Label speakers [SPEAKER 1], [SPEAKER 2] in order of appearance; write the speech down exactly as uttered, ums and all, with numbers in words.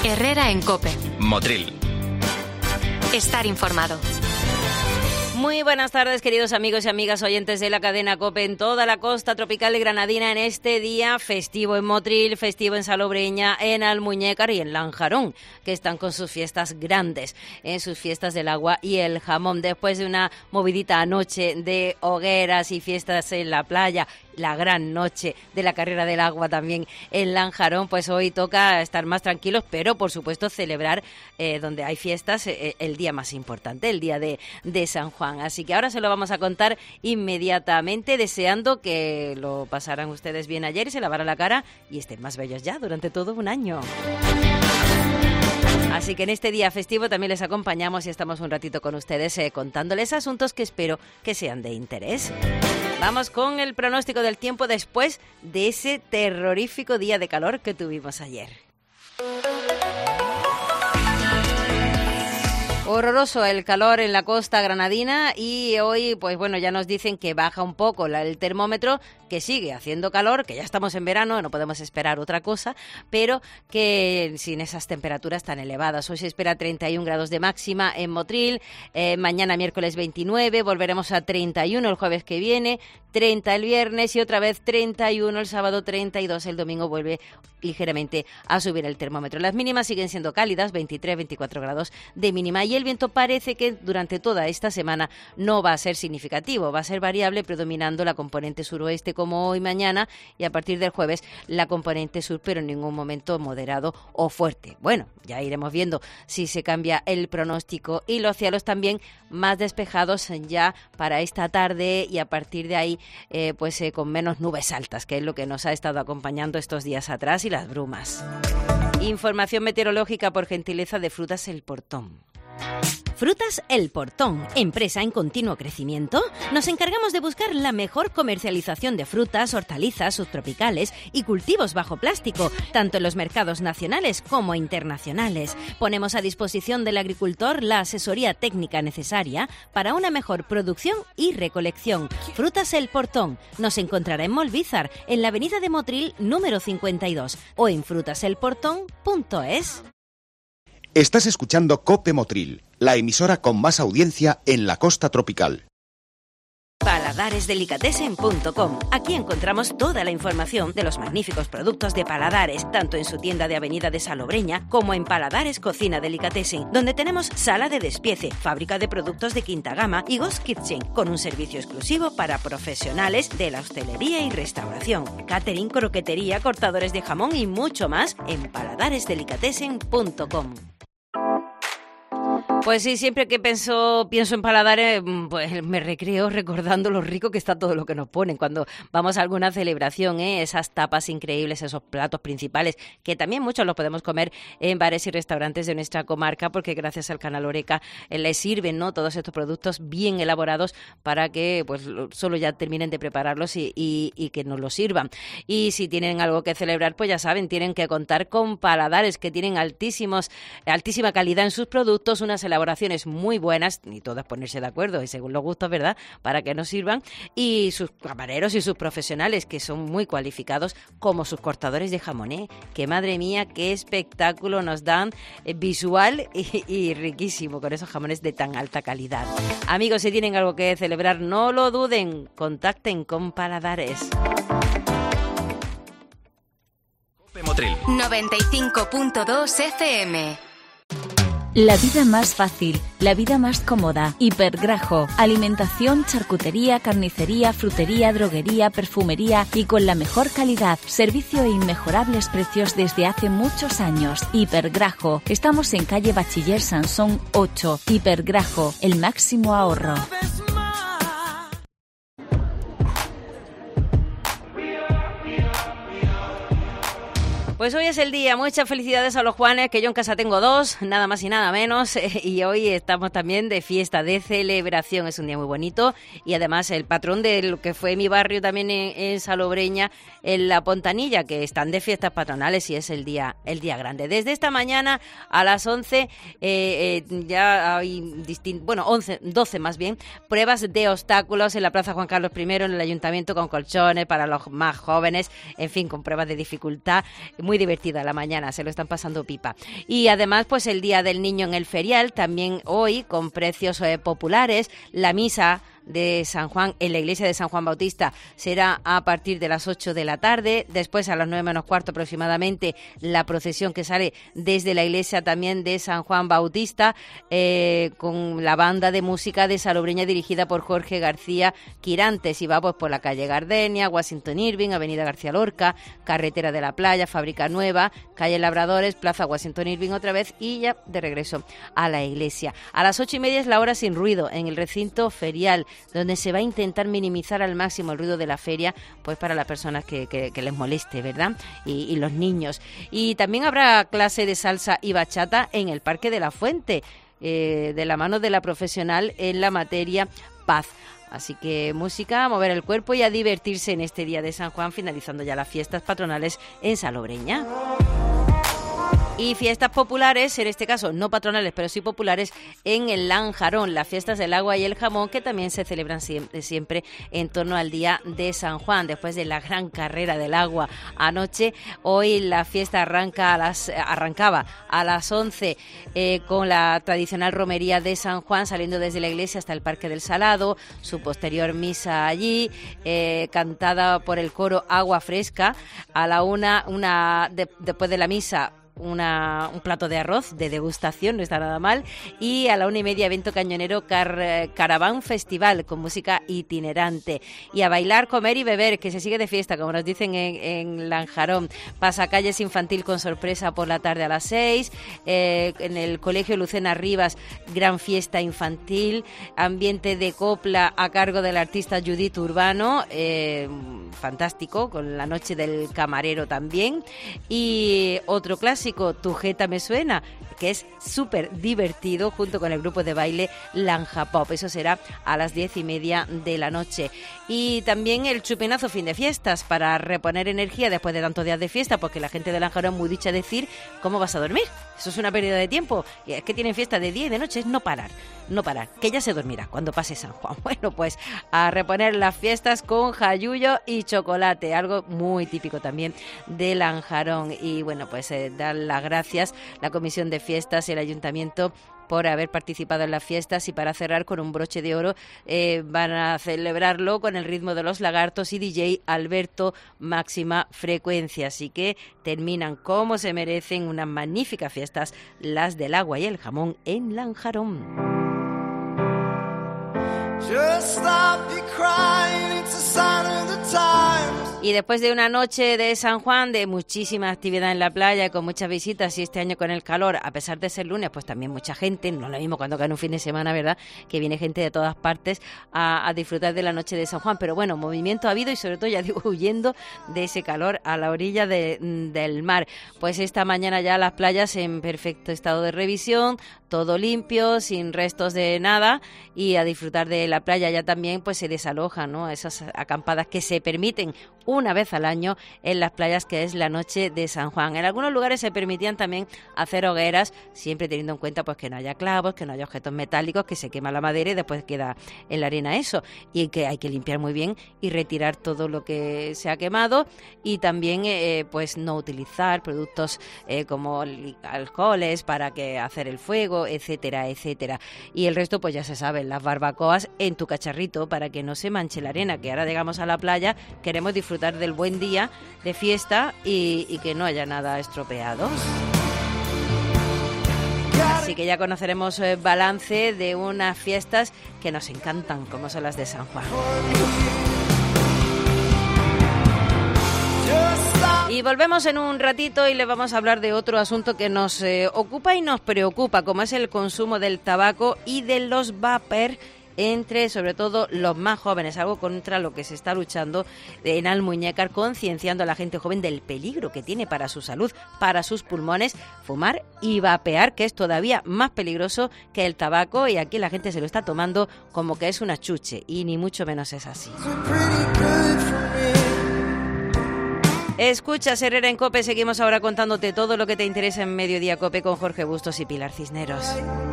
[SPEAKER 1] Herrera en COPE.
[SPEAKER 2] Motril.
[SPEAKER 1] Estar informado.
[SPEAKER 3] Muy buenas tardes, queridos amigos y amigas oyentes de la cadena COPE en toda la costa tropical de Granadina en este día festivo en Motril, festivo en Salobreña, en Almuñécar y en Lanjarón, que están con sus fiestas grandes, en sus fiestas del agua y el jamón. Después de una movidita anoche de hogueras y fiestas en la playa, la gran noche de la carrera del agua también en Lanjarón, pues hoy toca estar más tranquilos, pero por supuesto celebrar eh, donde hay fiestas eh, el día más importante, el día de, de San Juan. Así que ahora se lo vamos a contar inmediatamente, deseando que lo pasaran ustedes bien ayer y se lavaran la cara y estén más bellos ya durante todo un año. Así que en este día festivo también les acompañamos y estamos un ratito con ustedes eh, contándoles asuntos que espero que sean de interés. Vamos con el pronóstico del tiempo después de ese terrorífico día de calor que tuvimos ayer. Horroroso el calor en la costa granadina y hoy, pues bueno, ya nos dicen que baja un poco la, el termómetro, que sigue haciendo calor, que ya estamos en verano, no podemos esperar otra cosa, pero que sin esas temperaturas tan elevadas. Hoy se espera treinta y un grados de máxima en Motril, eh, mañana miércoles veintinueve, volveremos a treinta y uno el jueves que viene, treinta el viernes y otra vez treinta y uno el sábado, treinta y dos el domingo, vuelve ligeramente a subir el termómetro. Las mínimas siguen siendo cálidas, veintitrés, veinticuatro grados de mínima, y el viento parece que durante toda esta semana no va a ser significativo, va a ser variable, predominando la componente suroeste como hoy y mañana, y a partir del jueves la componente sur, pero en ningún momento moderado o fuerte. Bueno, ya iremos viendo si se cambia el pronóstico, y los cielos también más despejados ya para esta tarde, y a partir de ahí eh, pues eh, con menos nubes altas, que es lo que nos ha estado acompañando estos días atrás, y las brumas. Información meteorológica por gentileza de Frutas El Portón.
[SPEAKER 4] Frutas El Portón, empresa en continuo crecimiento. Nos encargamos de buscar la mejor comercialización de frutas, hortalizas, subtropicales y cultivos bajo plástico, tanto en los mercados nacionales como internacionales. Ponemos a disposición del agricultor la asesoría técnica necesaria para una mejor producción y recolección. Frutas El Portón nos encontrará en Molvízar, en la avenida de Motril número cincuenta y dos, o en frutas el portón punto es.
[SPEAKER 5] Estás escuchando COPE Motril, la emisora con más audiencia en la costa tropical.
[SPEAKER 4] paladares delicatessen punto com. Aquí encontramos toda la información de los magníficos productos de Paladares, tanto en su tienda de Avenida de Salobreña como en Paladares Cocina Delicatessen, donde tenemos sala de despiece, fábrica de productos de quinta gama y Ghost Kitchen, con un servicio exclusivo para profesionales de la hostelería y restauración, catering, croquetería, cortadores de jamón y mucho más en paladares delicatessen punto com.
[SPEAKER 3] Pues sí, siempre que pienso, pienso en Paladares, pues me recreo recordando lo rico que está todo lo que nos ponen cuando vamos a alguna celebración, ¿eh? Esas tapas increíbles, esos platos principales, que también muchos los podemos comer en bares y restaurantes de nuestra comarca, porque gracias al canal Oreca eh, les sirven, ¿no?, todos estos productos bien elaborados para que pues solo ya terminen de prepararlos y, y, y que nos los sirvan. Y si tienen algo que celebrar, pues ya saben, tienen que contar con Paladares, que tienen altísimos, altísima calidad en sus productos, unas elaboraciones muy buenas, y todas ponerse de acuerdo y según los gustos, ¿verdad?, para que nos sirvan, y sus camareros y sus profesionales, que son muy cualificados, como sus cortadores de jamón, ¿eh? Que madre mía, qué espectáculo nos dan, eh, visual y, y riquísimo, con esos jamones de tan alta calidad. Amigos, si tienen algo que celebrar, no lo duden, contacten con Paladares.
[SPEAKER 2] COPE Motril
[SPEAKER 1] noventa y cinco punto dos F M.
[SPEAKER 6] La vida más fácil, la vida más cómoda. Hipergrajo, alimentación, charcutería, carnicería, frutería, droguería, perfumería y con la mejor calidad, servicio e inmejorables precios desde hace muchos años. Hipergrajo, estamos en calle Bachiller Sansón ocho. Hipergrajo, el máximo ahorro.
[SPEAKER 3] Pues hoy es el día, muchas felicidades a los Juanes, que yo en casa tengo dos, nada más y nada menos, y hoy estamos también de fiesta, de celebración, es un día muy bonito, y además el patrón de lo que fue mi barrio también en, en Salobreña, en La Pontanilla, que están de fiestas patronales y es el día el día grande. Desde esta mañana a las once, eh, eh, ya hay distintos, bueno, once, doce más bien, pruebas de obstáculos en la Plaza Juan Carlos primero, en el Ayuntamiento, con colchones para los más jóvenes, en fin, con pruebas de dificultad, muy muy divertida la mañana, se lo están pasando pipa. Y además, pues el Día del Niño en el Ferial, también hoy con precios eh, populares, la misa de San Juan en la iglesia de San Juan Bautista será a partir de las ocho de la tarde, después a las nueve menos cuarto aproximadamente la procesión que sale desde la iglesia también de San Juan Bautista eh, con la banda de música de Salobreña dirigida por Jorge García Quirantes y va pues por la calle Gardenia, Washington Irving, Avenida García Lorca, Carretera de la Playa, Fábrica Nueva, calle Labradores, Plaza Washington Irving otra vez y ya de regreso a la iglesia. A las ocho y media es la hora sin ruido en el recinto ferial, donde se va a intentar minimizar al máximo el ruido de la feria, pues para las personas que, que, que les moleste, ¿verdad? Y, y los niños. Y también habrá clase de salsa y bachata en el Parque de la Fuente, eh, de la mano de la profesional en la materia paz. Así que música, a mover el cuerpo y a divertirse en este día de San Juan, finalizando ya las fiestas patronales en Salobreña. Y fiestas populares, en este caso no patronales, pero sí populares, en el Lanjarón, las fiestas del agua y el jamón, que también se celebran siempre, siempre en torno al día de San Juan, después de la gran carrera del agua anoche. Hoy la fiesta arranca a las, arrancaba a las once eh, con la tradicional romería de San Juan, saliendo desde la iglesia hasta el Parque del Salado, su posterior misa allí, eh, cantada por el coro Agua Fresca. A la una, una de, después de la misa, Una, un plato de arroz de degustación, no está nada mal, y a la una y media evento cañonero car, Caraván Festival con música itinerante, y a bailar, comer y beber, que se sigue de fiesta, como nos dicen en, en Lanjarón. Pasacalles infantil con sorpresa por la tarde a las seis, eh, en el Colegio Lucena Rivas, gran fiesta infantil, ambiente de copla a cargo del artista Judith Urbano, eh, fantástico, con la noche del camarero también, y otro clásico, Tu Jeta Me Suena, que es súper divertido, junto con el grupo de baile Lanja Pop. Eso será a las diez y media de la noche. Y también el chupinazo fin de fiestas para reponer energía después de tantos días de fiesta, porque la gente de Lanjarón es muy dicha decir cómo vas a dormir. Eso es una pérdida de tiempo. Y es que tienen fiesta de día y de noche, es no parar, no parar, que ya se dormirá cuando pase San Juan. Bueno, pues a reponer las fiestas con jayuyo y chocolate, algo muy típico también de Lanjarón. Y bueno, pues eh, dar las gracias la Comisión de Fiestas y el Ayuntamiento por haber participado en las fiestas, y para cerrar con un broche de oro eh, van a celebrarlo con el ritmo de los lagartos y D J Alberto Máxima Frecuencia. Así que terminan como se merecen, unas magníficas fiestas, las del agua y el jamón en Lanjarón. Y después de una noche de San Juan, de muchísima actividad en la playa, con muchas visitas, y este año con el calor, a pesar de ser lunes, pues también mucha gente, no lo mismo cuando cae un fin de semana, ¿verdad?, que viene gente de todas partes a, a disfrutar de la noche de San Juan. Pero bueno, movimiento ha habido, y sobre todo, ya digo, huyendo de ese calor a la orilla de, del mar. Pues esta mañana ya las playas en perfecto estado de revisión, todo limpio, sin restos de nada, y a disfrutar de la playa. Ya también pues se desalojan, ¿no?, esas acampadas que se permiten una vez al año en las playas, que es la noche de San Juan. En algunos lugares se permitían también hacer hogueras, siempre teniendo en cuenta pues que no haya clavos, que no haya objetos metálicos, que se quema la madera y después queda en la arena eso, y que hay que limpiar muy bien y retirar todo lo que se ha quemado, y también eh, pues no utilizar productos eh, como alcoholes para que hacer el fuego, etcétera, etcétera. Y el resto pues ya se sabe, las barbacoas en tu cacharrito para que no se manche la arena, que ahora llegamos a la playa, queremos disfrutar del buen día de fiesta y, y que no haya nada estropeado. Así que ya conoceremos el balance de unas fiestas que nos encantan, como son las de San Juan. Y volvemos en un ratito y le vamos a hablar de otro asunto que nos eh, ocupa y nos preocupa, como es el consumo del tabaco y de los vapers entre, sobre todo, los más jóvenes, algo contra lo que se está luchando en Almuñécar, concienciando a la gente joven del peligro que tiene para su salud, para sus pulmones, fumar y vapear, que es todavía más peligroso que el tabaco, y aquí la gente se lo está tomando como que es una chuche, y ni mucho menos es así. Escuchas Herrera en COPE, seguimos ahora contándote todo lo que te interesa en Mediodía COPE con Jorge Bustos y Pilar Cisneros.